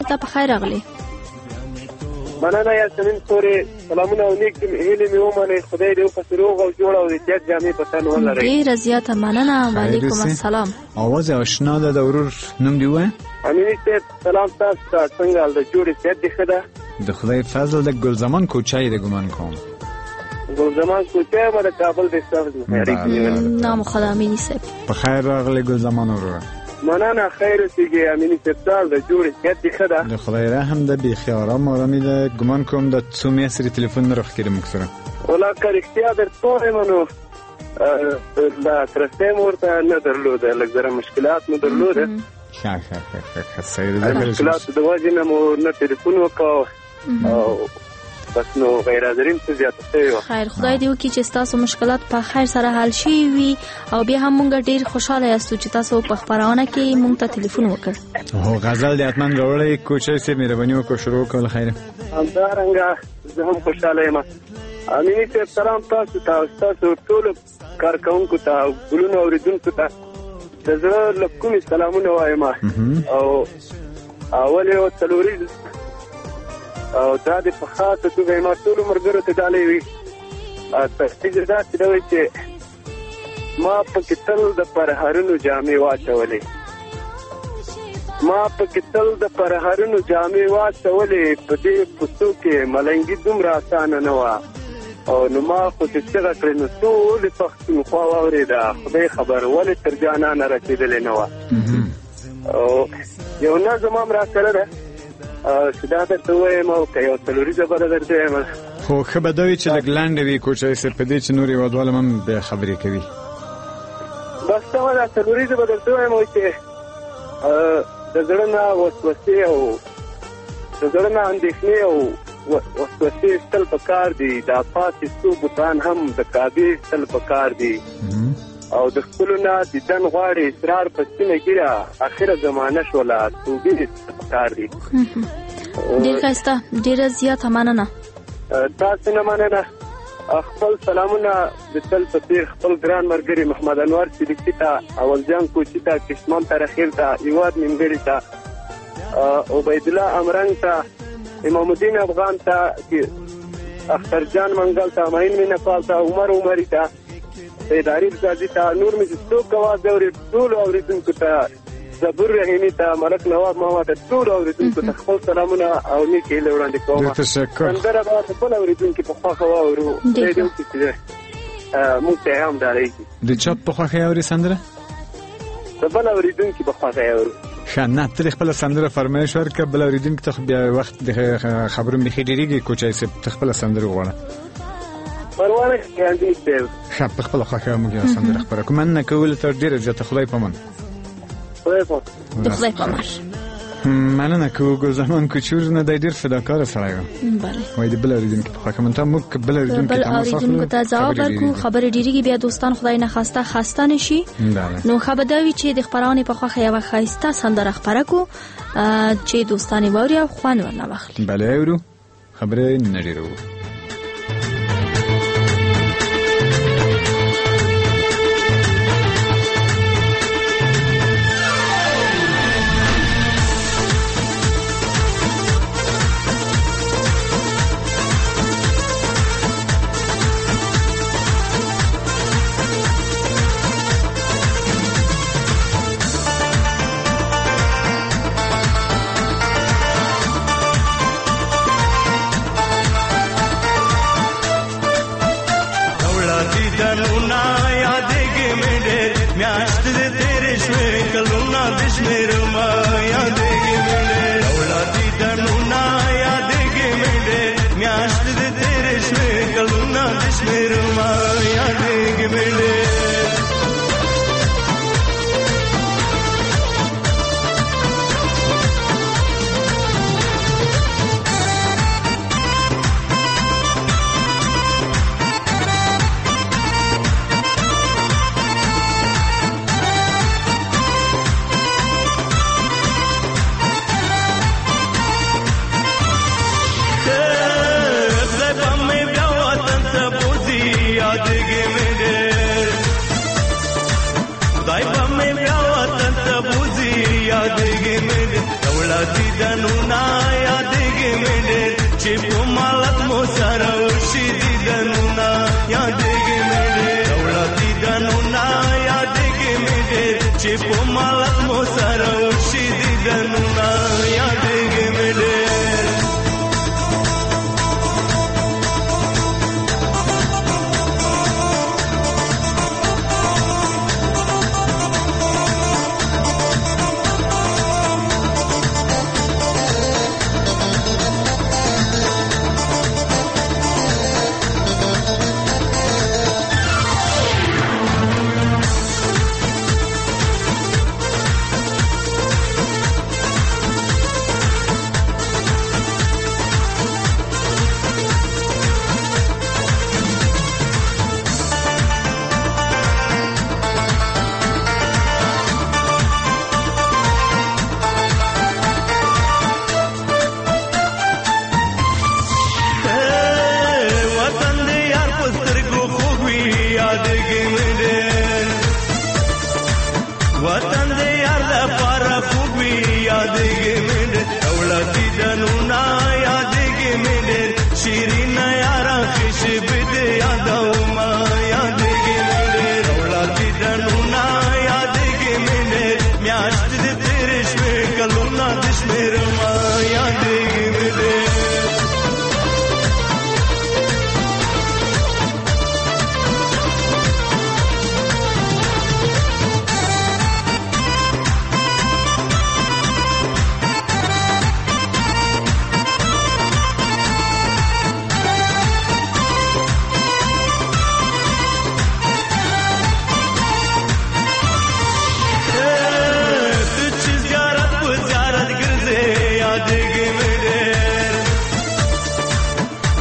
ته په خیر راغلی. مننه یاسمین پورې سلامونه او نیک هیلې مې ومنئ. خدای دې وکړي روغ او جوړ او د احتیاط جامې په تن ولرئ. ډېره زیاته مننه. وعلیکم السلام. آواز آشنا ده. د ورور نوم دې ووایه. امیني صاحب سلام تاسو ته. څنګه حال ده؟ جوړې صحت دې ښه ده؟ د خدای فضل د ګلزمان کوچه دې ګمان کوم. ګلزمان کوچه به د کابل د سر نام خدا امیني صاحب. په خیر راغلی ګلزمان وروره. مننه. خیر اوسېږئ امیني صاحب. سال د جوړې صحت دې ښه ده؟ د خدای رحم ده. بیخي ارام ارامي ده. ګمان کوم د څو میاشتې تلیفون نه راښکېده موږ سره. والله که رښتیا درته ووایم نو دا ترستی مې ورته نه درلوده. لږ ذره مشکلات مې درلوده. ښه صحیح ده. مشکلاتو د وجې نه مو نه تلیفون وکړ او بس نو غیر حاضرین څه زیاته شوې وه. خیر خدای دې وکړي چې ستاسو مشکلات په خیر سره حل شوي وي او بیا هم مونږ ډېر خوشحاله یاستو چې تاسو په خپرونه کې مونږ ته تلیفون وکړ. هو غزل دې حتما راوړی. کوچه صاحب مهرباني وکړه شروع وکړه. خیر همدارنګه زه هم خوشحاله یم. امیني صاحب سلام تاسو ته او ستاسو ټولو کارکوونکو ته او ګلونو اورېدونکو ته د زړه له کومې سلامونه وایم. او اول یو څلوریز او دا د په خاصه توګه ما ټولو ملګرو ته ډالۍ وي. تحقیق داسې ده وایي چې ما پکې تل د پرهرونو جامې واچولې. په دې پوستو کې ملنګي دومره اسانه نه وه او نو ما خو چې چغه کړې نو ټولې پښتونخوا واورېده. خدای خبر ولې تر جانانه رسېدلې نه وه. او یو نظم هم راسره ده چې دا درته ووایم او که یو څلوریزه به درته ووایم. خو ښه به دا وي چې لږ لنډه وي کوچه صاحب په دې چې نور هېوادوال هم بیا خبرې کوي. بس سمه ده. څلوریزه به درته ووایم چې د زړه نه وسوسې او د زړه نه اندېښنې او وسوسې ایستل پکار دي. دا پاتې څو بوتان هم د کعبې ایستل پکار دي او د خپلو نه دیدن غواړي. اصرار په سپینه ګیره اخره زمانه شوله. توبې ایستل پکار دي. ډېر ښایسته. ډېره زیاته مننه. تاسو نه مننه. خپل سلامونه د تل په څېر خپل ګران ملګري محمد انور سلیقي ته، اولجان کوچي ته، کشمان ترخیل ته، هیواد نیمګړي ته، عبیدالله امرنګ ته، امام الدین افغان ته، اختر جان منګل ته، معین مینهپال ته، عمر عمري ته، سید عریف زادي ته، نور مې چې څوک اواز اوري ټولو اورېدونکو ته، زبور رحیمي ته، ملک نواب ماما ته، ټولو اورېدونکو ته خپل سلامونه او نیکې هیلې وړاندې کوم. سندره به خپل اورېدونکي په خوښه واورو. خدای دې وکړي چې موږ ته هم ډالۍ کړي. د چا په خوښه یې اوري سندره؟ د بل اورېدونکي په خوښه یې اورو. ښه نه ته خپله سندره فرمایش ورکړه. بل اورېدونکي ته بیا وخت د خبرو بیخي ډېرېږي. کوچی صاحب ته خپله سندره وغواړه. پروانه کاندي صاحب ښه په خپله خوښه موږ یو سندره خپره کوو. مننه کولو ته ډېره زیاته. خدای پامان. د خدای پامر. مننه کوو. ګلزمان کوچور نه دی ډېر فداکاره سړی و. وایي د بل اورېدونکي په خوښه. منته موږ بل اورېدونکو ته ځواب ورکړو. خبرې ډېرېږي بیا دوستان خدای نه خواسته خسته نه شي. نو ښه به دا وي چې د خپرونې په خوښه یوه ښایسته سندره خپره کړو چې دوستان یې واوري او خوند ورنه واخلي. بله اورو. خبرې نه ډېروو.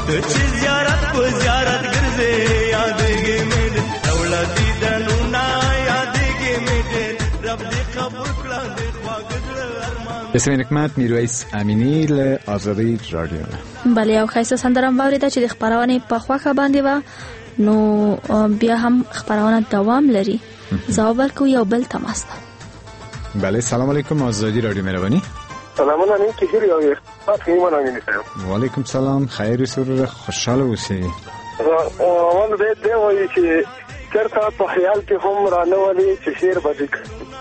ته چې زیارت په زیارت ګرځې یادېږي مې دولتي دنونه یادېږي مې رب دې قبول کړه دې خواږه ارمان. بسم نکمت میرویس امینی له آزادی رادیو. بله یو ښایسته سندره مو واورېده چې د خپرونې په خوښه باندې وه، نو بیا هم خپرونه دوام لري. ځواب ورکو یو بل تماس ته. بله سلام علیکم آزادی رادیو مهربانی. سلامونه نه کیږي او تاسو یې مننه نشم. وعلیکم سلام خیر سرور خوشاله اوسئ. اول دې وایي چې چرته په خیال کې هم رانه چې شیر بدیک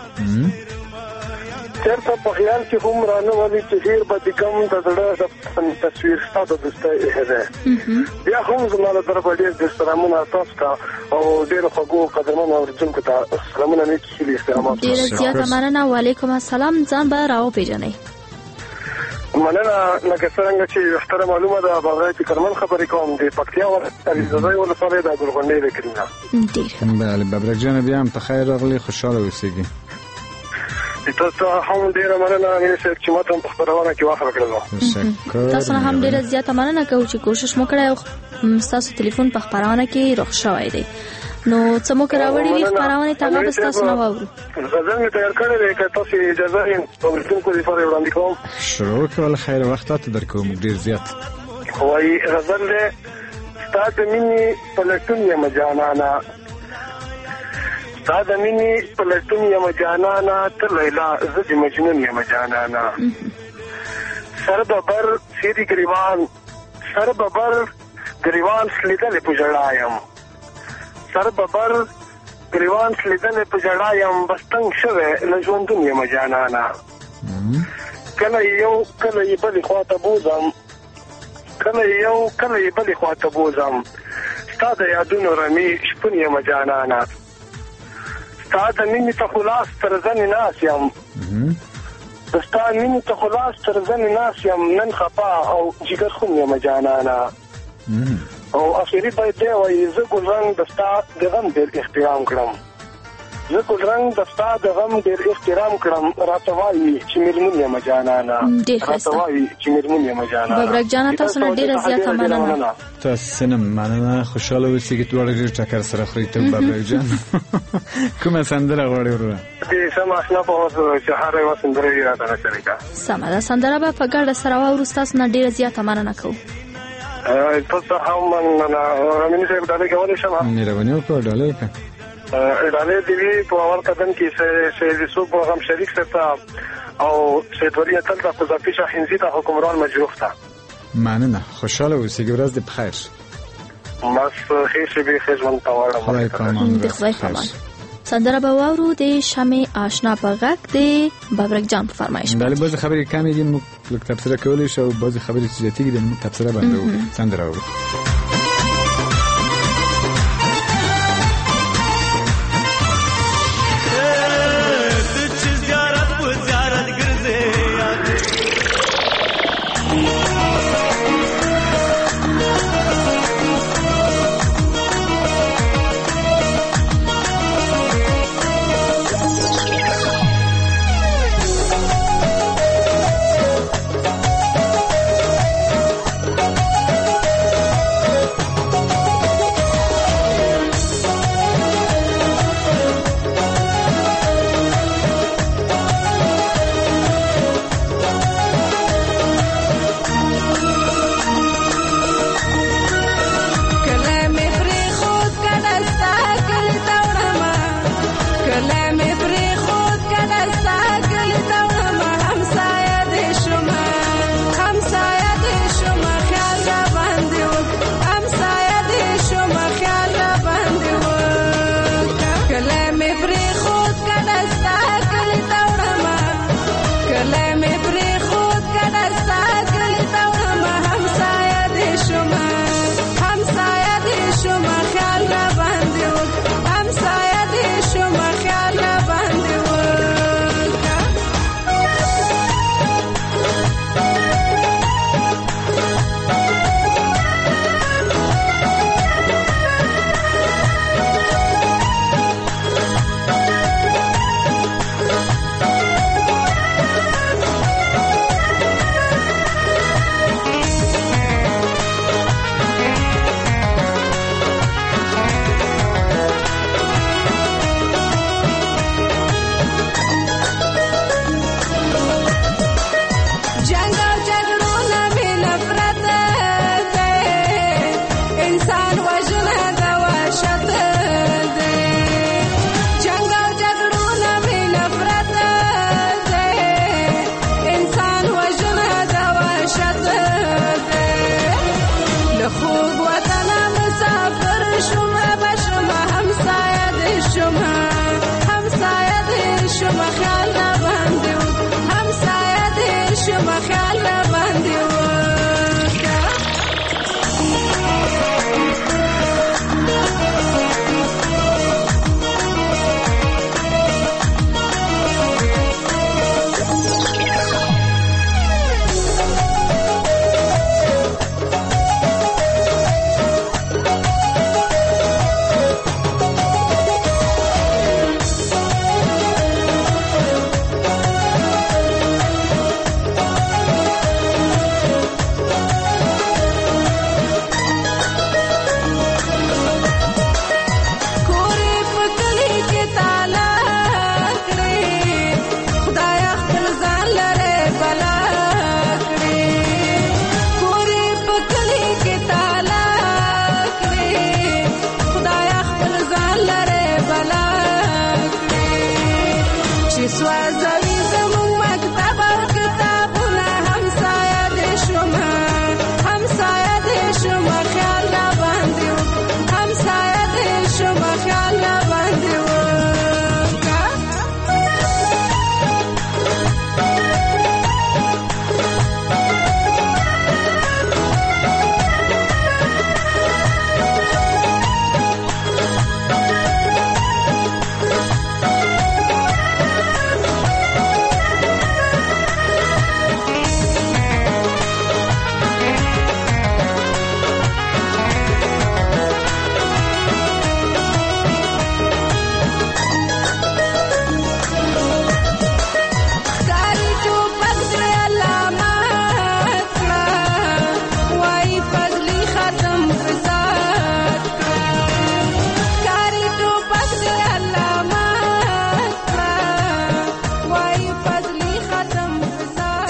چرته په خیال کې هم رانه ولي چې شیر بدیکم د زړه د تصویر ستاسو د ستایه بیا هم زموږ طرف ډېر سلامونه تاسو ته او ډېر خوږو قدرمن اوریدونکو ته سلامونه نه کیږي احترامات. ډېر زیاته مننه. وعلیکم السلام. ځان به راو پیژنئ. مننه. لکه څنګه چې اختر معلومه ده بغیر چې کرمن خبرې کوم د پکتیا ولایت ولسوالۍ د ګلغونډۍ د کرینا. ډېر بله ببرک جان بیا هم په خیر راغلی خوشاله اوسئ. تاسو هم ډیره مننه چې ماته په خبرونه کې واخره کړل. تاسو هم ډیره زیاته مننه کوم چې کوشش مو کړی او تاسو ټلیفون په خبرونه کې روښ شوی دی. نو څه مو کراوړی وی خبرونه ته هغه تاسو نه واورو. غزل می تیار کړی دی که تاسو اجازه یې په ورتونکو لپاره وړاندې کوم. شروع کول خیر وخت ته درکوم ډیر زیات. وای غزل له ستاسو مینی په لټون یم جانانا ساده مینی په لټون یم جانانا ته لیلا زه مجنون یم جانانا سر ببر سیدی گریوان سر ببر گریوان سلیدل په جړایم سر ببر گریوان سلیدل په جړایم بستنګ شوه لژوندون یم جانانا کله یو کله بل خواته بوزم کله یو کله بل خواته بوزم ستاده یادونو رمی شپون یم جانانا ستا د مینې ته خلاص تر ځنې ناس یم د ستا مینې ته خلاص تر ځنې ناس یم نن خفا او جګر خون یم جانانا او اخري باید دی وایي زه ګلرنګ د ستا د غم ډېر احترام کړم زه ګلرنګ د ستا د غم ډېر احترام کړم راته وایي چې مېرمن یم جانانا راته وایي چې مېرمن یم جانانا. ببرک جان تاسو نه ډېره زیاته مننه. تاسو نه مننه. خوشاله اوسئ چې ټول ډېر ټکر سره خوري ته ببرک جان. کومه سندره غواړئ ورته؟ دې سم آشنا په اوس چې هر یو سندره یې راته شریکه. سمه ده سندره به په ګډه سره واورو. تاسو نه ډېره زیاته مننه کوم. تاسو هم مننه. امین صاحب دا کولی شم؟ مهرباني وکړئ ډالۍ وکړئ. ډالۍ دی په اول قدم کې سید یوسف پروګرام شریک سره او سید ولی تل د قضاتی شاهنزی ته حکمران مجروح ته. مننه. خوشاله اوسئ. ورځ دې بخیر. ماس خیر شي به خدمت تاوړم. خدای پامان. د خدای پامان. سندره به واورو د شمع آشنا په غږ د ببرک جان په فرمایش. بله بعض خبرې کمې دي موږ لږ تبصره کولی شو بعض خبرې چې زیاتې دي موږ تبصره باندې سندره واورو.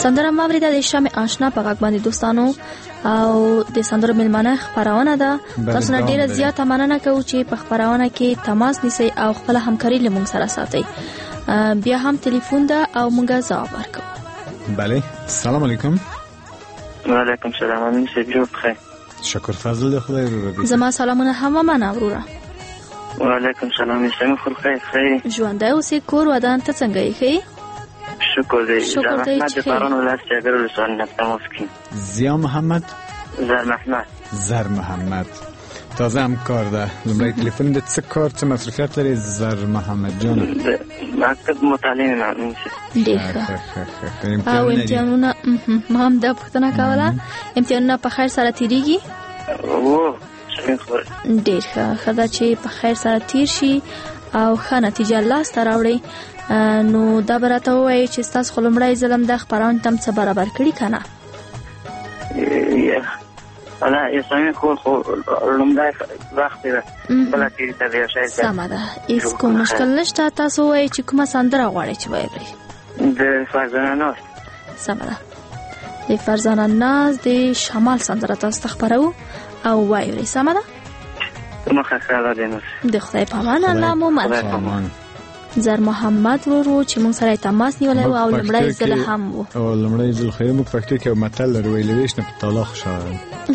سندره ماوري د شمع آشنا په غږ باندې دوستانو او د سندره ملمنه خبرونه ده. تاسو نه ډیره زیاته مننه کوم چې په خبرونه کې تماس نیسئ او خپل همکاري له موږ سره ساتئ. بیا هم ټلیفون ده او موږ ځواب ورکوو. بله، سلام علیکم. وعلیکم سلام. امین سجو بخیر. شکر فضل خدای رو ربی. زما سلامونه هم من وروره. وعلیکم سلام. څنګه خو خیر. ژوندۍ اوسې، کور ودان ته څنګه یې ښې؟ شکر دی. زحمت پرانو لاس چاګر رسول نفته مسکین. زیا محمد زر محمد تازه همکار ده. لومړی ټلیفون د څه کار څه مصرفیت لري زر محمد جان؟ مکتب مطالعه نه ډېر او امتحانونه ما هم دا پوښتنه کوله. امتحانونه په خیر سره تیریږي؟ ډېر ښه ده چې په خیر سره تیر شي او ښه نتیجه لاسته راوړئ. نو دا به راته ووایي چې ستاسو خو لومړی ځلم دا خپرونه ته څه برابر کړي که نه؟ اسلامي خو لومړی وخت دی بله تیري ته دی شاید. سمه ده، هېڅ کوم مشکل نشته. تاسو ووایئ چې کومه سندره غواړئ چې واورئ؟ د فرزانه ناز. سمه ده، د فرزانه ناز د شمال سندره تاسو ته خپروو او واورئ. سمه ده، مخه خیاله دی نو د خدای په امان. الله مو مننه. زر محمد ورو چې موږ سره تماس نیولای و او لمړی ځل هم و. او لمړی ځل خو موږ پښتو کې متل لرو ویلې وښنه په طلاق خوشاله.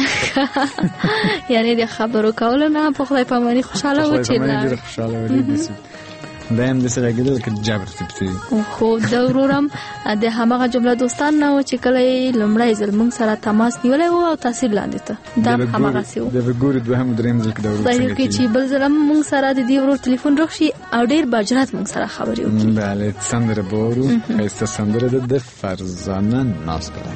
یعنی د خبرو کول نه په خدای په امان خوشاله و چې نه خوشاله و دې دایم د سره کېدل کې جبر تپتی. خو دا ورورم د همغه جمله دوستان نه و چې کله لمړی ځل موږ سره تماس نیولای و او تاثیر لاندې ته دا همغه سی و. د وګورې دوهم دریم ځل کې دا ورور څنګه کې چې بل ځل موږ سره د دې ورور ټلیفون روښي او ډیر باجرات موږ سره خبرې وکړي. بله، سندره بورو ایسته سندره د فرزانه ناز برک.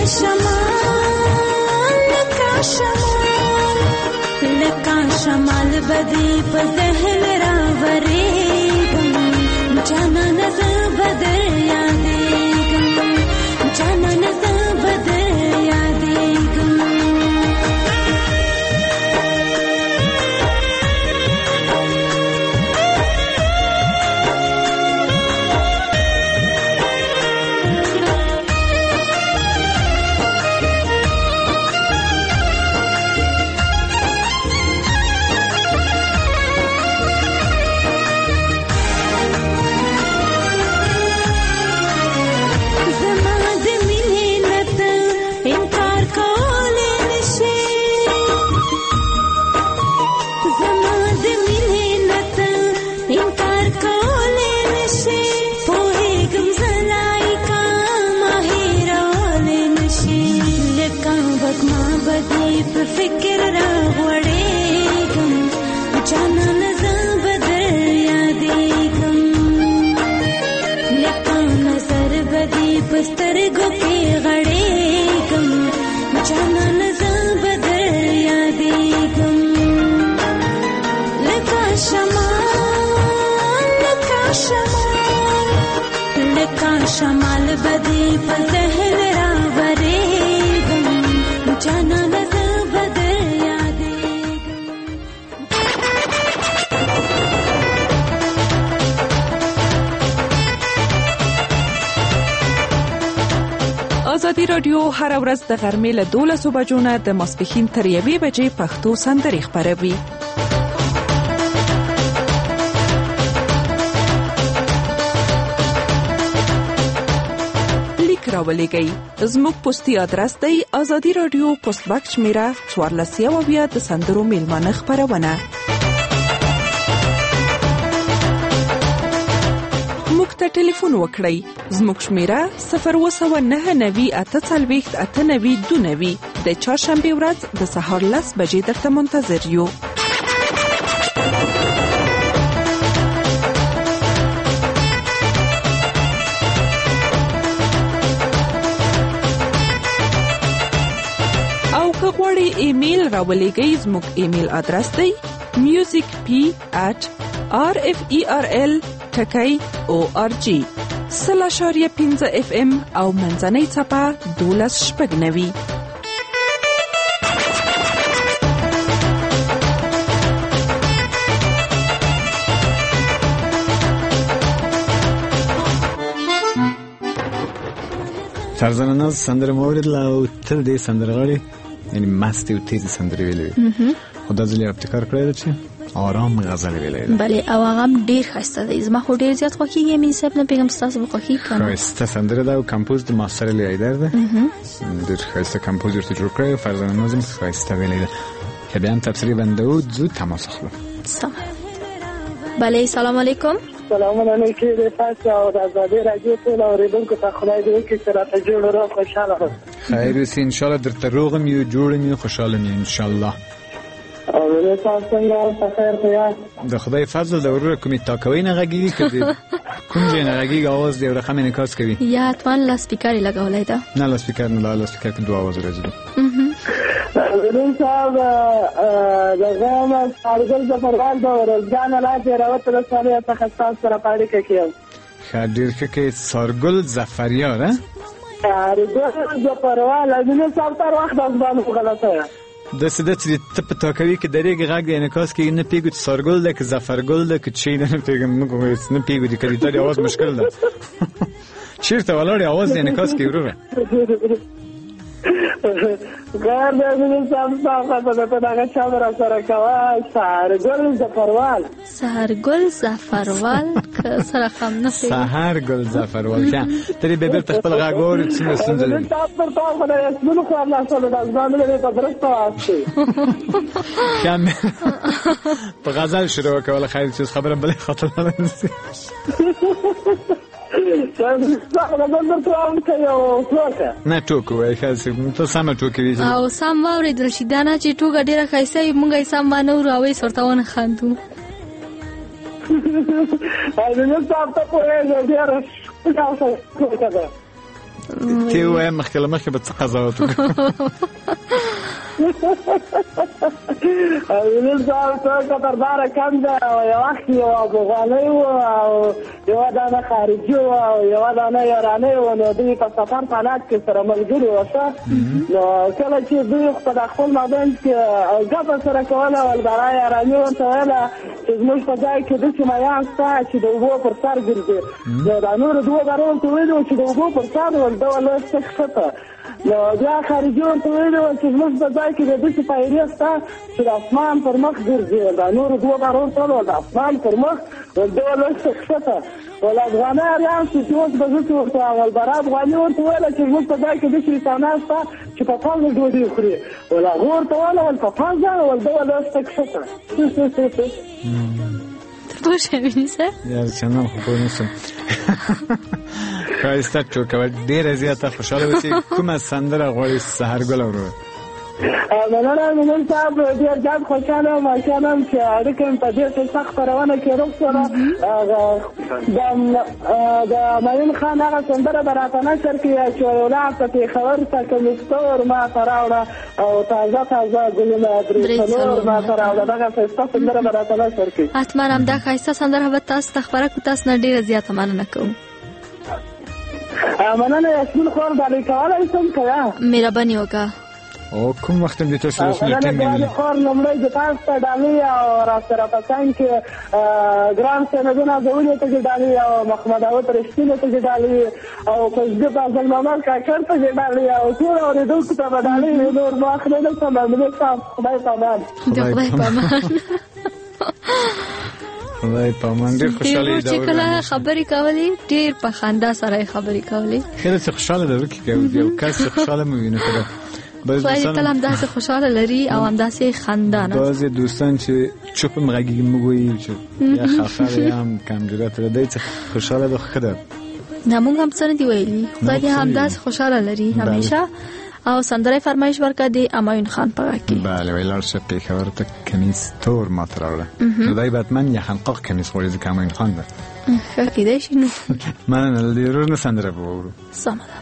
شمال بدی په ذهن راورېږم جانانه زه به در یادېږم جانانه زه به در یادېږم فکر را غوړېږم جانانه زه به در یادېږم لکه نظر به دې په سترګو کې غړېږم جانانه زه به در یادېږم لکه شمال لکه شمال به دې په ذهن راورېږم جانانه زه به در یادېږم. ازادي راډیو هر ورځ د غرمې له 12 بجو نه د ماسپښین تر 1 بجې پښتو سندرې خپروي. راولېږئ. زموږ پوسټي ادرس دی ازادي رادیو پوسټ باکس شمیره 14 د سندرو میلمانه خپرونه. موږ ته ټلیفون وکړئ. زموږ شمیره 029984892 د چهارشنبه ورځ د سهار 10 بجې درته منتظر یو. غواړئ ایمیل راولېږئ. زموږ ایمیل ادرس دی musicp@rferl.org /5 FM او منځنۍ څپه 12 فرزانه ناز سندره موریدله او تل دې سندرغاړي یعنی مستی و تیزی سندری ویلی خدا زلی ابتکار کرده چی؟ آرام غزل ویلی بله او هغه هم ډیر ښایسته دی. زما خو ډیر زیات خوښیږي مې صاحب نه پیغام ستاسو خوښیږي کنه. ښایسته سندره ده او کمپوز د ماستر علی ایدر ده. ډیر ښایسته کمپوز ورته جوړ کړی. فرزانه نازم ښایسته ویلی ده که بیان تبصری بنده و زود تماس اخلو. سلام. بله سلام علیکم. سلام علیکم رفاقه او آزادی رادیو ټول اوریدونکو ته خدای دې وکړي چې راته جوړ او خوشاله اوسئ. خیر اوسئ ان شاء الله درته روغ یو جوړ یو خوشاله یو ان شاء الله. او له تاسو څنګه خیر خیر د خدای فضل د ورور کومې تاکوي نه غږیږي کړي کوم ځای نه غږیږي आवाज دی رقم انعکاس کوي یا توان لا سپیکر لګولای دا نه لا سپیکر نه لا سپیکر کې دوه आवाज راځي. نن صاحب دغه سارګل د پروان د ورځان لا راوت له سره څخه سره پاړې کوي. خاطر کې سارګل ظفریار ها سارګل د پروان نن صاحب تر وخت باندې غلطه د سده چې ته په تاکوي کې درېږي غږ د انعکاس کې نه پیګو سارګل ده که ظفرګل ده که چی نه پیګم نه پیګو د کلیداري आवाज مشکل ده چیرته ولاړ आवाज د انعکاس کې وروره ګار دې نن صاحب په دغه چا سره کوا سارګل ظفروال سهرګل ظفروال که سره خام نه سهرګل ظفروال شه ترې به بیرته خپل غږ ووري څنګه ستونزه ده تاسو پر تاسو باندې اسمنو خو الله سره د ځان له درسته واسي کم په غزل شروع کوله خیر چیز خبره بل خاطر نه نسی نه ټوکو وای خاصه ته سم ټوکې وی او سم واورېدل شي دا نه چې ټوکه ډیره ښایسته وي مونږ یې سم باندې وراوي سورتاونه خاندو تی وای مخکې به څه قضاوت وکړو ویل صاحب څه قطرداره کم ده او یو وخت یو افغانۍ وو او یوه دانه خارجي وو او یوه دانه ایرانۍ وو نو دوی په سفر په حالات کې سره ملګري وو ښه نو کله چې دوی په خپل مابین کې ګپه سره کوله ولبرا ایراني ورته ویله چې زموږ په ځای کې داسې میان شته چې د اوبو پر سر ګرځي نو دا نورو دوو بره ورته ویلي وو چې د اوبو پر سر ول ده ولې څه ښه نو بیا خارجي ورته ویلي وو چې زموږ په ځای کې د داسې پیرې شته چې د اسمان پر مخ ګرځي دا نورو دوو بره ورته ویل د اسمان پر مخ ول ده ولې څه ښه ول افغاني اریان چې اوس به زه ورته ولبرا افغاني ورته ویله چې زموږ په ځای کې داسې انسانان شته چې په پازه ډوډۍ خوري ول هغه ورته ویله ول په پازه ول ده ولې څه ښه پوه شوې سر یار چندان خو پوه نشم ښایسته ټوکه ډېره زیاته خوشحاله اوسې کومه سندره غواړې سحرګله ورور مننه منل صاحب ډېر زیات خوشحاله یم ماشاءالله چې اړیکه مې په دې سخت خپرونه کې روغ شوله د معین خان هغه سندره به راته نشر کړي چې ولاړ په پېښور ته کمیستور ماته راوړه او تازه تازه ګلونه درې څلور ماته راوړه دغه ښایسته سندره به راته نشر کړي حتما همدا ښایسته سندره به تاسو ته خپره کړو تاسو نه ډېره زیاته مننه کوم مننه یاسمین خور ډالۍ کولی شم که یا مهرباني وکړه او کوم وخت هم د تاسو رسول ټینګ مننه خور لومړی د تاسو ته ډالۍ او راسره په څنګ کې ګران سندونه زولې ته ډالۍ او محمد داود رښتینې ته ډالۍ او فضل فاضل محمد کاکړ ته ډالۍ او ټول اورېدونکو ته به ډالۍ نور ما اخلي نه شم ملک صاحب خدای پامان خدای پامان خدای پامان ډېر خوشحاله چې کله خبرې کولې ډېر په خندا سره خبرې کولې خیلی څه خوشحاله ده ورکې کوي یو کس خوشحاله مې وینه کله خدای تل همداسې خوشحاله لري او همداسې خندانه بعضې دوستان چې چوپ هم غږیږي موږ وایي چې یا خفه دی یا هم کمجوریت لري دی څه خوشحاله ده ښه ده نه موږ هم څه نه دي ویلي خدای دې همداسې خوشحاله لري همیشه او سندره فرمایش ورکړه د امایون خان په غږ کې بله وی لاړ شه پېښور ته کمیس تور ماته راوړه نو دی به حتما یخنقاق کمیس غواړي ځکه امایون خان ده ښه کیدای شي نو مننه له دې ورور نه سندره به واورو سمه ده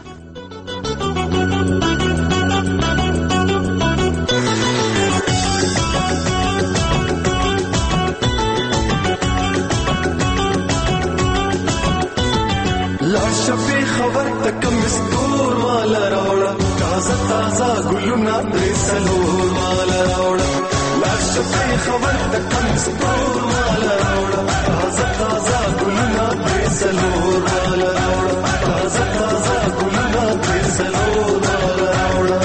شپې خبر ته کم ستور مال راوړه تازه تازه ګلونه درې څلور مال راوړه شپې خبر ته کم ستور مال راوړه تازه تازه ګلونه درې څلور مال راوړه تازه تازه ګلونه درې څلور مال راوړه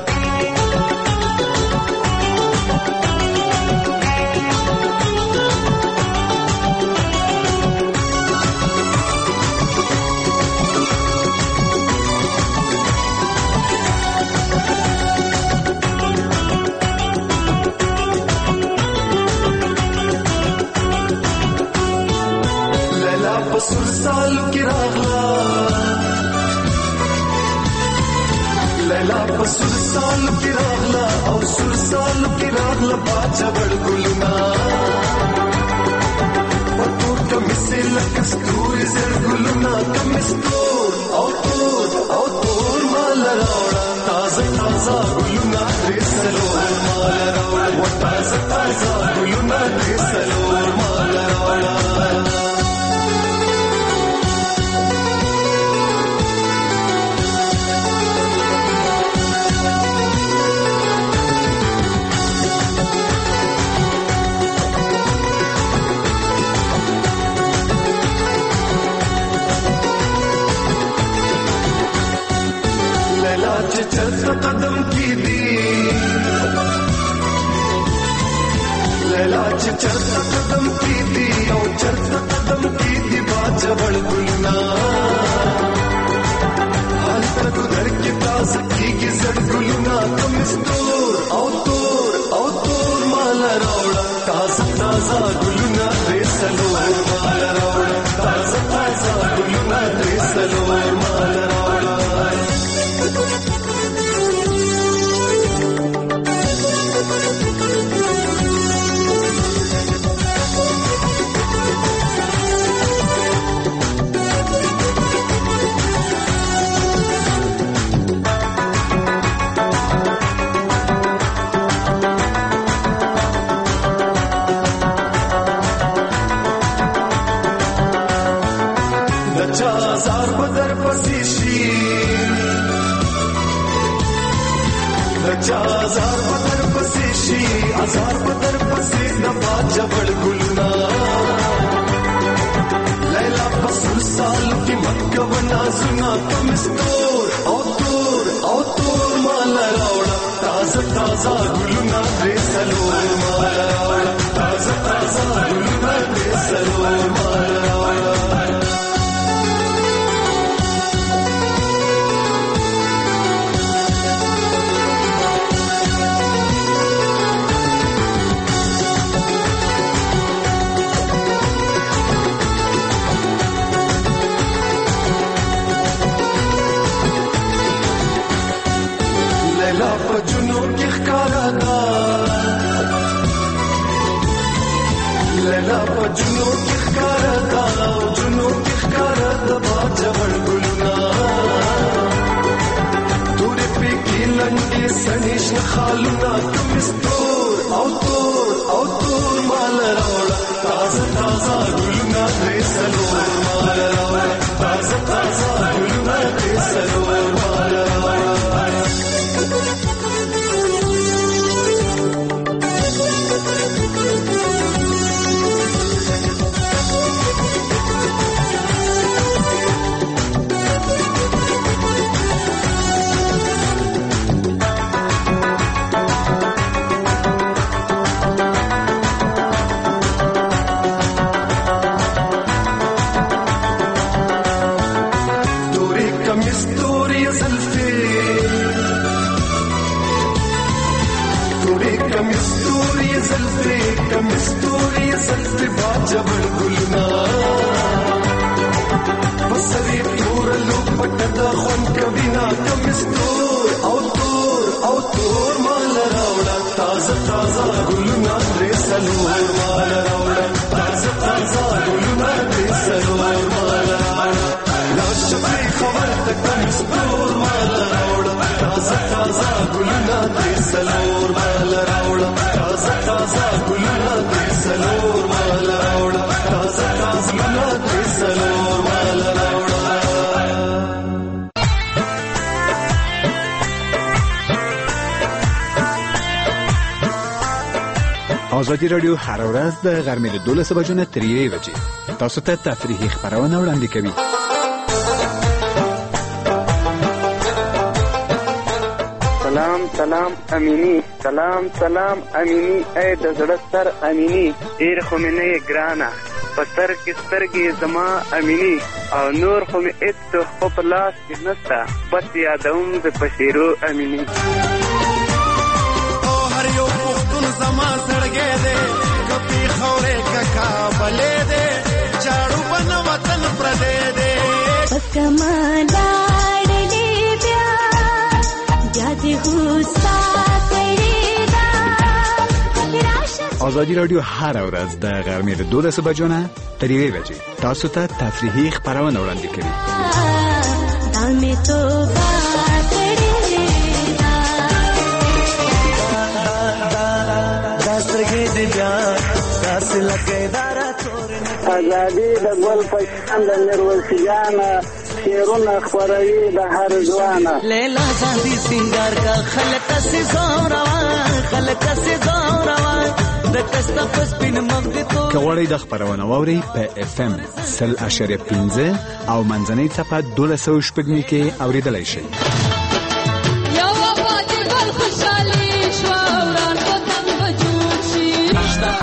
سر سالو کی راغلا لیلا پسر سالو کی راغلا او سر سالو کی راغلا باچا بڑ گلنا پتور کمیسی لکستوری زر گلنا کمیستور او تور مال راوڑا تازه تازه گلنا دریسلور مال راوڑا تازه تازه گلنا دریسلور مال راوڑا चलता कदम की दी लैला चलता कदम की दी और चलता कदम की दी बाज बड़ गुलना हाल तक उधर के ताज की गिजर गुलना तुम स्तूर औ तूर माल रोड़ा ताजा ताजा गुलना रेसलोर माल रोड़ा ताजा ताजा गुलना रेसलोर माल रोड़ा لچا زار بدر پسیشی ازار بدر پسی دبا جبل گلنا لیلا پسر سال کی مکہ بنا سنا کمستور او تور مالا راوڑا تازہ تازہ گلنا دے سلور مالا راوڑا تازہ تازہ گلنا دے سلور مالا راوڑا پجنو کی خکارا دا لیلا پجنو کی خکارا دا جنو کی خکارا دا باجوڑ گلنا توری پی کی لنگی سنیش نخالنا کمستور او تور مال روڑا تازہ تازہ گلنا دے سلور مال روڑا تازہ تازہ گلنا دے سلور مال روڑا जबल गुलना बसरी तोर लो पटदा खन कबिना कमिस्तूर औ तोर माल रावड़ा ताजा ताजा गुलना दे सलूर माल रावड़ा ताजा ताजा गुलना दे सलूर माल रावड़ा लाश पे खबर तक कमिस्तूर माल रावड़ा ताजा ताजा गुलना दे सलूर माल रावड़ा ताजा ताजा गुलना दे सलूर माल रावड़ा ताजा ताजा गुलना दे सलूर माल रावड़ा آزادی رادیو هر ورځ د غرمې 12 بجو نه تر 1 بجې تاسو ته تفریحي خبرونه وړاندې کوي. سلام امینی سلام امینی اے د زړه سر امینی ډیر خو مې نه ګرانه په سر کې سترګې زما امینی او نور خو مې اته خو په لاس کې نسته بس یادوم د پشیرو امینی او هر یو پښتون زما سړګې دې کپی خورې ککا بلې دې چاړو بن وطن پردې دې بس کمالا ډلې بیا جاتی خوستا آزادی رادیو هر ورځ د غرمې 12 بجو نه تر 1 بجې تاسو ته تفریحي خبرونه وړاندې کوي. آزادی د ګل پشان د میرویس جان شیرونه خبروي د هر ځوانه لیلا زاندی سنگار کا خلق سے زوروا د کستا پسپین مغدی تو کوړی د خبرونه ووري په اف ام 0.15 او منځنۍ صفه 1200 کې اوریدلای شئ. یو وخت ګل خوشالي شو وران کو تم بجوړ شي نشتا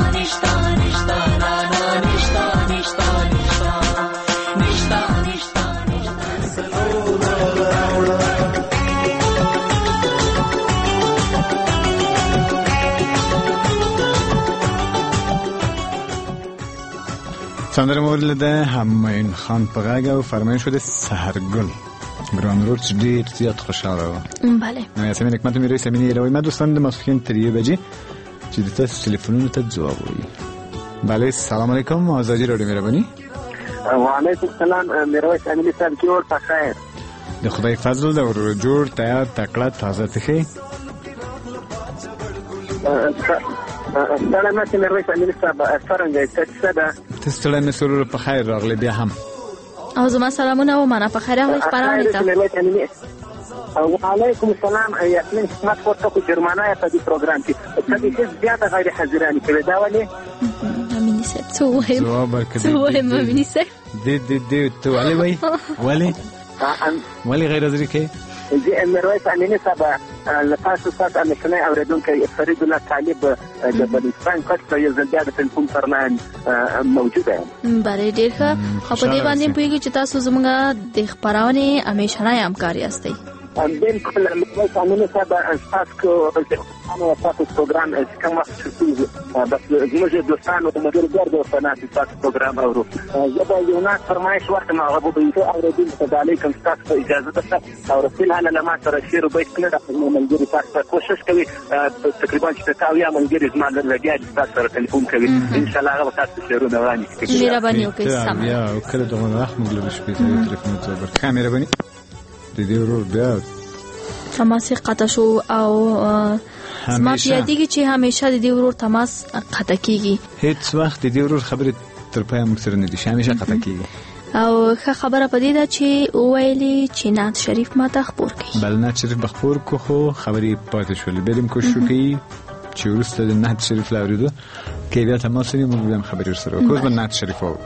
سندره مورل ده همین خان په غږ او فرمایش شده سحرگل ګران روټ ډیر زیات خوشاله و. بله یاسمین حکمت میرویس امینی روی ما دوستان د ماسپښین تر 1 بجې چې د تاسو ټلیفونونو ته ځواب وایي. بله سلام علیکم آزادی رادیو مهربانی. وعلیکم السلام میرویس امینی صاحب جوړ په خیر. د خدای فضل د ور جوړ تیار تکړه تازه تخې سلام علیکم میرویس امینی صاحب څنګه تاسو ده تستړی نه سرور په خیر راغلی بیا هم او زما سلامونه او معنا په خیر راغلی خبرونه ته وعليكم السلام. یاسمین حکمت ورته خو جرمانه په دې پروګرام کې څه دې زیاته غیر حاضرانې کوي دا ولې امینی صاحب څه وایم جواب ورکړه څه وایم امینی صاحب دې ته ولې غیر حاضري کوي زه مرویس امینی صاحب لتاسو سره نشنای اوریدونکو فرید الله طالب د بلوچستان کټ یو ځل بیا د ټلیفون پرلاین موجوده یم. بله ډېر ښه. خو په دې باندې پوهېږي چې تاسو زموږ د خپرونې همیشنی همکار یاستئ. بالکل مرویس امینی صاحب تاسو پروګرام کوم وخت چې بس زموږ دوستانو د مګر ګرد او فنات تاسو پروګرام اورو زه به یو نه فرمایش ورته ما غوښتم چې اوریدونکو ته علیکم تاسو اجازه ده او رسول الله لما سره شیر بیت کړه د ملګری تاسو کوشش کوي تقریبا چې تاسو یا ملګری زما لګیا تاسو سره ټلیفون کوي ان شاء الله هغه تاسو شیرونه وړاندې کوي. مهرباني وکړئ. سم یا کله دغه وخت موږ له شپې ټلیفون ته ورکړه. مهرباني دې ورور بیا تماس قطع شو او زما پیادېږي چې همیشه د دې ورور تماس قطع کیږي. هیڅ وخت د دې ورور خبرې تر پایه موږ سره نه دي همیشه قطع کیږي. او ښه خبره په دې ده چې وویلې چې نعت شریف ماته خپور کړي. بله نعت شریف به خپور کړو خو خبرې پاتې شولې بیا دې کوشش وکړي چې وروسته د نعت شریف له اورېدو کې بیا تماس ونیو موږ بیا هم خبرې ورسره وکړو. اوس به نعت شریف واورو.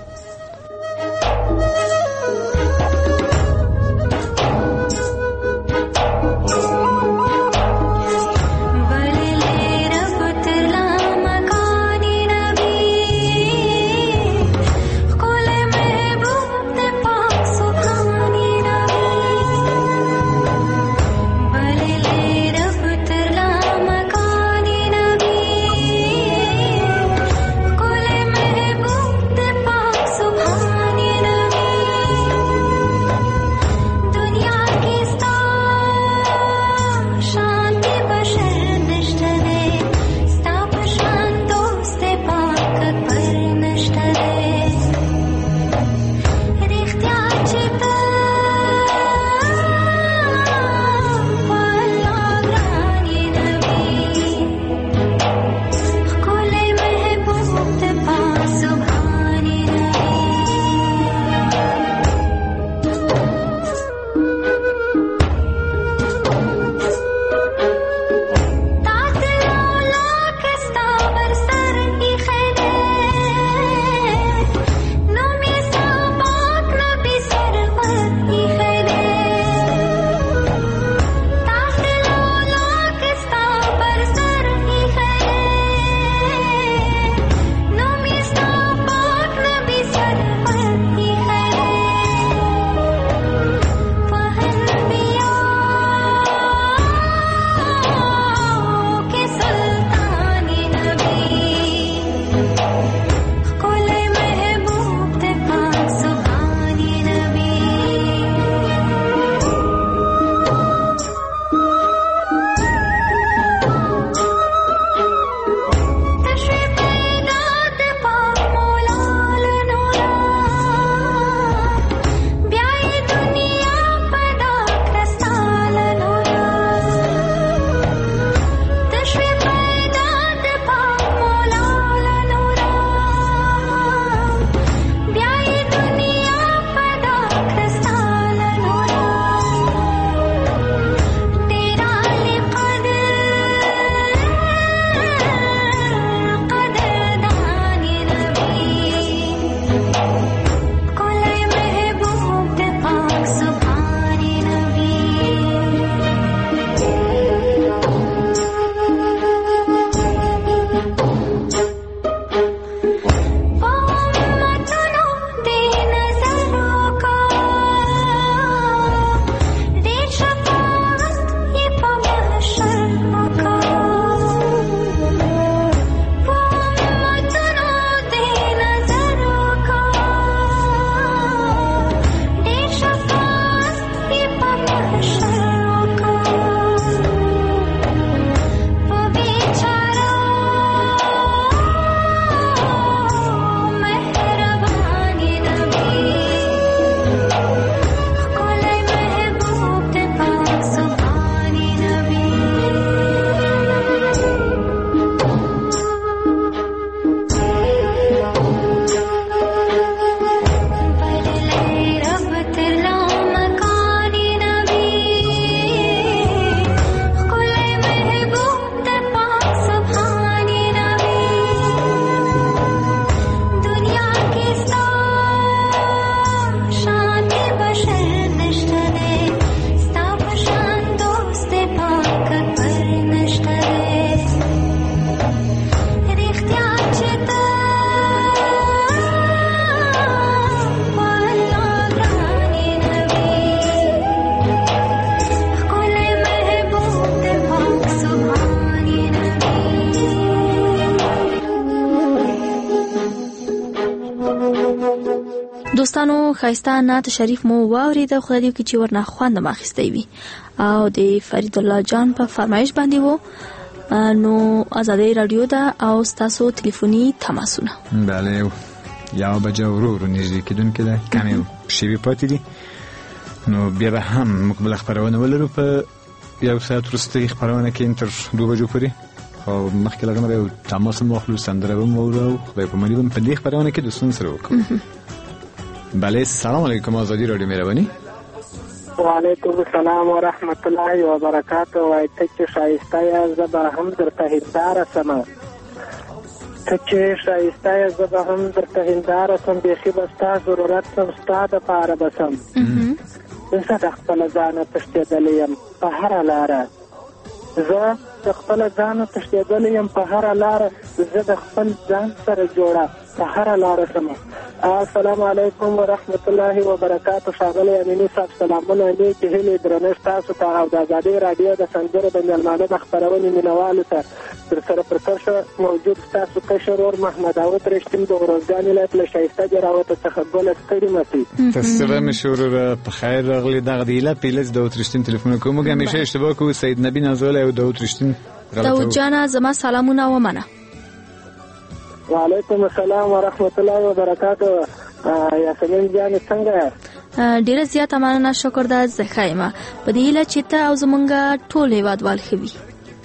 دوستانو خایسته نعت شریف مو واورید، خدای دې وکړي چې ورنه خوند مو اخیستی وي او د فرید الله جان په فرمایش باندې وو. نو آزادۍ رادیو ده او ستاسو ټلیفوني تماسونه. بله، یا بجا ورو نږدې کېدونکې ده، کمې شیبې پاتې دي. نو بیا به هم موږ بله خپرونه ولرو په 1 ساعت وروستۍ خپرونه کې تر 2 بجو پورې. خو مخکې له هغه یو تماس مو واخلو، سندره به مو واورو، خدای په مالي به په دې خپرونه کې دوستانو سره وکړو. بله، سلام علیکم آزادی رادیو مهرباني. وعلیکم السلام ورحمت الله وبرکاته. وای ته چې ښایسته یې زه به هم درته هنداره سم، ته چې ښایسته یې زه به هم درته هنداره سم، بیخي به ستا ضرورت سم، ستا دپاره به سم. زه د خپله ځانه تښتېدلی یم په هره لاره، زه د خپله ځانه تښتېدلی یم په هره لاره، زه د خپل ځان سره جوړه په هره لاره سمه. السلام علیکم ورحمت الله وبرکاته. ښاغلی امیني صاحب سلامونه، نیکې هیلې درنښت تاسو ته او د ازادۍ راډیو د سندرو د میلمانه د خپرونې مینوالو ته. در سره پر کرښه موجود ستاسو کشر ور محمد داود رښتین د ورځګان ولایت له ښایسته جراوته څخه ګله ستړي مسي. تاسو مشوره په خیر راغلی. دغه د ایله پیلز داود رښتین تلیفون کوم. موږ همیشه اشتباه کوو. سید نبی نازول او داود رښتین. داود جان زما سلامونه ومنه. وعلیکم السلام ورحمت الله وبرکاته. یاسمین جان څنګه یې؟ ډیره زیاته مننه، شکر ده زه ښه یم. په دې هیله چې ته او زمونږ ټول هیوادوال ښه وي.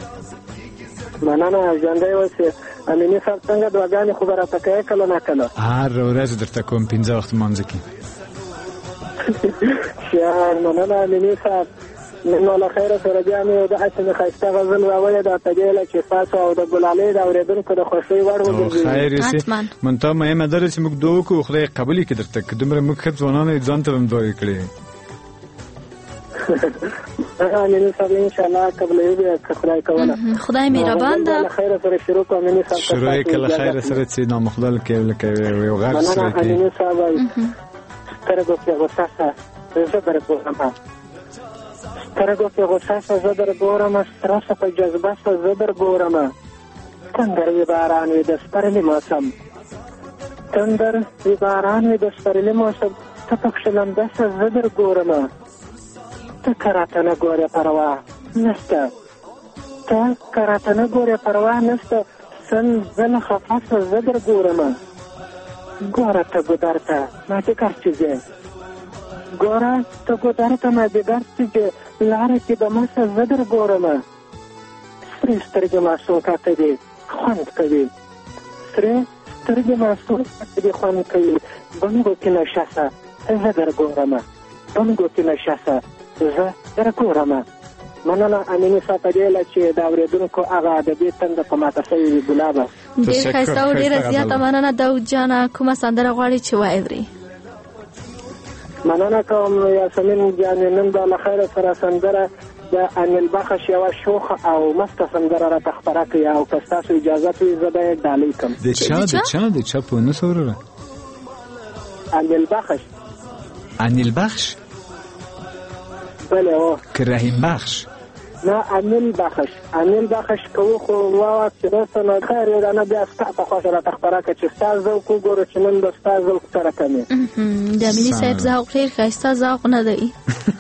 مننه، ژوندی اوسې. امیني صاحب څنګه دعاګانې خو به راته کوې کله نه کله؟ هر ورځ درته کوم 15 وخت لمانځه کې. مننه امیني صاحب. نو له خیره سره بیا مې داسې مې ښایسته غزل راوړې ده په دې هیله چې ستاسو او د ګلالۍ د اورېدونکو د خوښۍ وړ وګرځي. خیر یې منتها مهمه ده چې موږ دعا وکړو، خدای قبول کړي درته، که دومره موږ ښه ځوانان ځان ته هم دعا کړې. امیني صاحب انشاءالله قبلوي بیا که خدای کوله. خدای مهربان ده. له خیره سره شروع کړو امیني صاحب. شروع یې که له خیره سره چې نامخدل کې لکه یو غږ سره کې. امیني صاحب سترګو کې غوسه شه زه در ګورم، سترګو کې غوسه شه زه در ګورم، سترسه په جذبه شه زه در ګورم. تندر وي باران وي د سپرلي موسم، تندر وي باران وي د سپرلي موسم، ته پکښې لمده شه زه در ګورم. ته که راته نه ګورې پروا نشته، ته که راته نه ګورې پروا نشته، سن زه له خفه شه زه در ګورم. ګوره ته ګودر ته مازدیګر چې ځې، ګوره ته ګودر ته مازدیګر چې ځې، لاره کې به مه شه زه در ګورم. سرې سترګې ماشوم کاته دي خوند کوي، سرې سترګې ماشوم کاته دي خوند کوي. بنګو کې نشه شه زه در ګورم، بنګو کې نشه شه زه در ګورم. مننه امیني صاحب په دې هیله چې د اورېدونکو هغه ادبي تنده په ماته شوې وي. ګلابه ډېر ښایسته او ډېره زیاته مننه. داود جانه کومه سندره غواړې چې واورې؟ مننه کوم یاسمین جانې. نن به له خیره سره سندره د انیل بخش یوه شوخه او مسته سندره راته خپره کړي او که ستاسو اجازت وي زه به یې ډالۍ کړم. د چا په ونه سوروره؟ انیل بخش. انیل بخش؟ بله او که رحیم بخش؟ نه انیل بخش. انیل بخش کوو خو واوه چې داسې نو خیر یې نه بیا ستا په خوښه راته خپره کړه چې ستا ذوق وګوره چې نن به ستا ذوق سره کمې. د امیني صاحب ذوق ډېر ښایسته ذوق نه دی.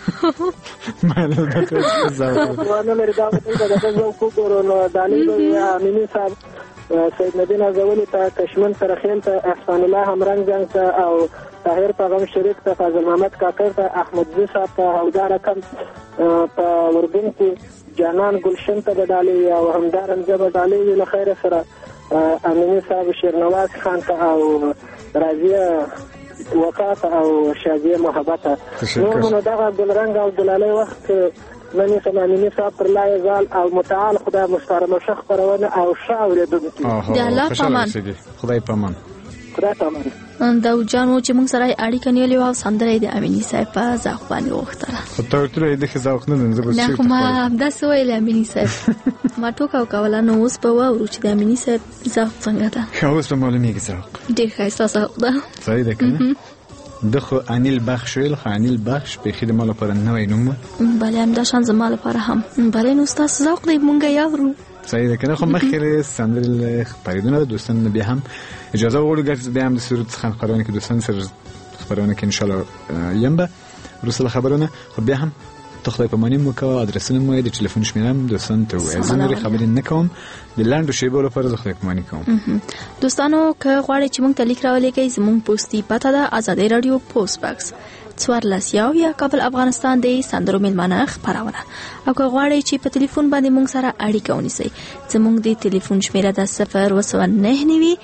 ونه لري دا به د ذوق وګورو نو ډالۍ به امیني صاحب سید نبی نازولي ته، کشمن سره خیل ته، احسان الله همرنګ جنګ ته او طاهر پیغام شریف ته، فاضل محمد کاکر ته، احمد زی صاحب ته او دا رقم په اردن کې جانان گلشن ته به ډالۍ او همدارنګه به ډالۍ وي له خیره سره امیني صاحب شیرنواز خان ته او راضیه وقا ته او شازیه محبت ته. نور نو دغه ګلرنګ او ګلالۍ وخت منی سمانینی صاحب پر لای زال او متعال خدای مستعرم شخ پرونه او شاور دونکي دی الله پامان خدای پامان خدای پامان. دا جانو چې موږ سره اړیکه نیولې او سندره د امینی صاحب په ځاخ باندې وختره. خو ته ورته د ځاخ نه زه نه خو ما دا سویل امینی صاحب ما ټوکاو کوله نو اوس په وورو چې د امینی صاحب ځاخ څنګه ده. خو اوس معلومیږي ځاخ ډیر ښایسته ځاخ ده. صحیح ده کنه. دغه انیل بخش ویل خو انیل بخش په خدمت لپاره نوې نوم. بله هم دا شان زما لپاره هم بله نو تاسو ذوق دی مونږ یاورو. صحیح ده کنه. خو مخکې سندرل خبرېدونه دوستان بیا هم اجازه وړو ګرځي بیا هم د صورت خان قرانه کې دوستان سره خبرونه کې ان شاء الله یم رسول خبرونه خو بیا هم ته خدای په معنی مو کوه ادرسونه مو د ټلیفون شمیرم دوستان ته وایي زه نورې خبرې نه کوم د لاندو شیبو لپاره زه خدای په معنی کوم دوستانو که غواړئ چې موږ ته لیک راولېږئ زموږ پوسټي پته ده ازادي رادیو پوسټ باکس 14 کابل افغانستان د سندرو میلمانه خبرونه او که غواړئ چې په ټلیفون باندې موږ سره اړیکه ونیسئ زموږ د ټلیفون شمیره ده 029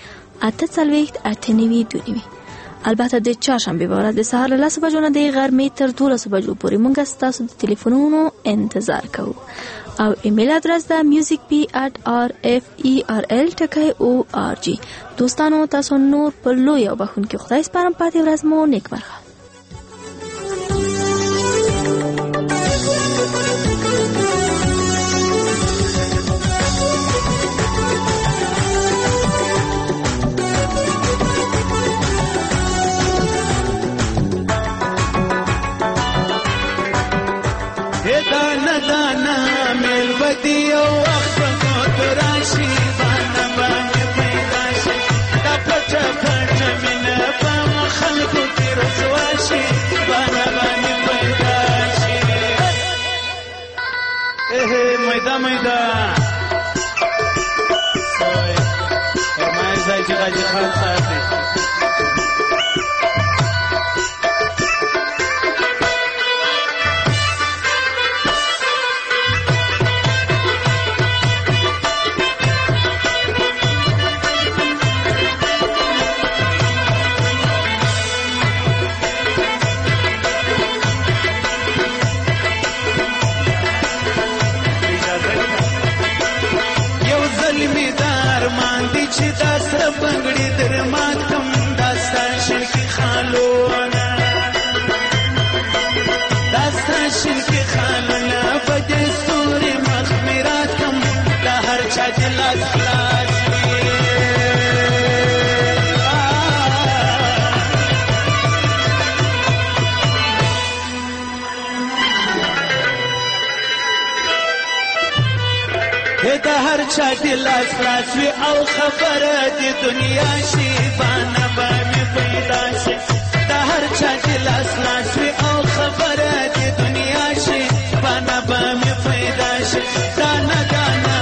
842 البته د چهارشنبه په ورځ د سهار له 10 بجو نه د غرمې تر 12 بجو پورې موږ ستاسو د ټلیفونونو انتظار کوو او ایمیل ادرس ده music@rferl.org دوستانو تاسو نور په لوی او بخونکي خدای سپارم پاتې ورځ مو نیکمرغه میدا سوی فرمای زای جگاجی خان ساتي بنگڑی در ماتم داستا شنکی خالونا داستا شنکی خالونا بدل سوری مخمیراتم دا هر چا جلاس خلاص دا هر چا دلاس راسوی او خبره دی دنیا شی بانا با می پیدا شی دا هر چا دلاس راسوی او خبره دی دنیا شی بانا با می پیدا شی دانا دانا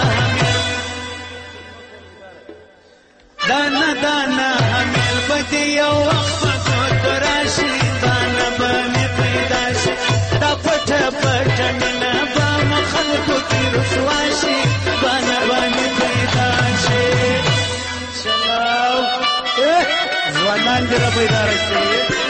همیل بدی یو وقت کو راشی بانا با می پیدا شی دا پټ پټ مینا با مخلکو کی رسوا شي بانا باندې پیدا شي سلام ځوانان دې را پیدا شي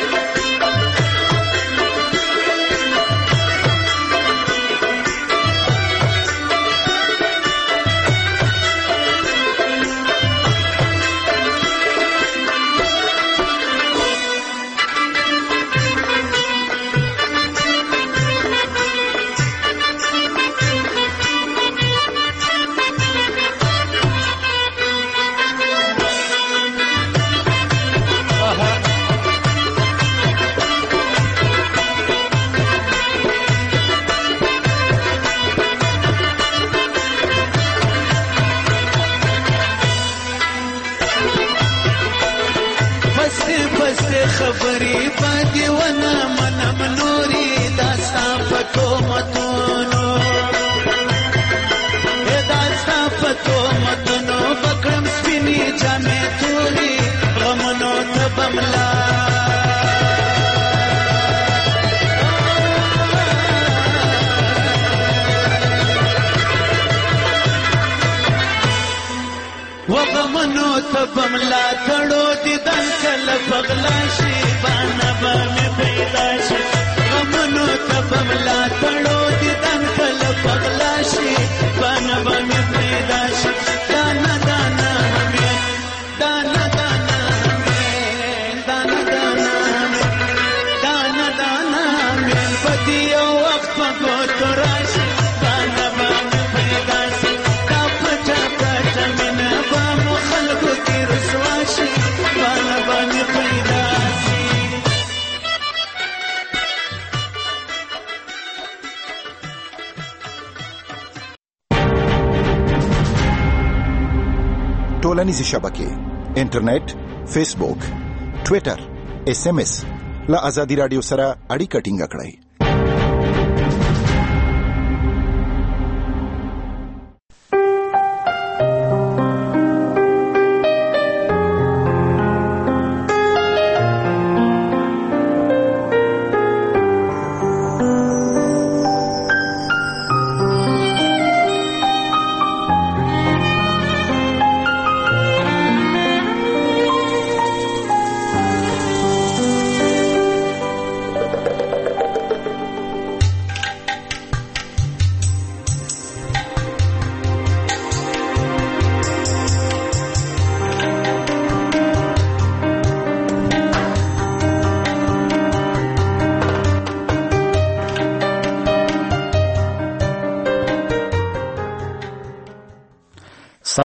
خبرې پاتې ونه منم نورې داستا پټو متونو داستا پټو متونو بکرم سپینې جامې تورې غمونو ته بملا وغمونو ته بملا تړو دي دن کله پغلا شي بانا با می پیدا شي غمونو ته بملا تړو دي دن کله پغلا شي بانا با می پیدا شي دانا دانا همي دانا دانا همي دانا دانا همي دانا دانا همي پدی یو وخت په تراشي بانا با می پیدا شي دا پټه پټه مینه با مخلکو کی رسوا شي بانا با می پیدا شي ټولنیزې شبکې انټرنیټ فیسبوک ټویټر SMS له ازادي رادیو سره اړیکه ټینګه کړئ.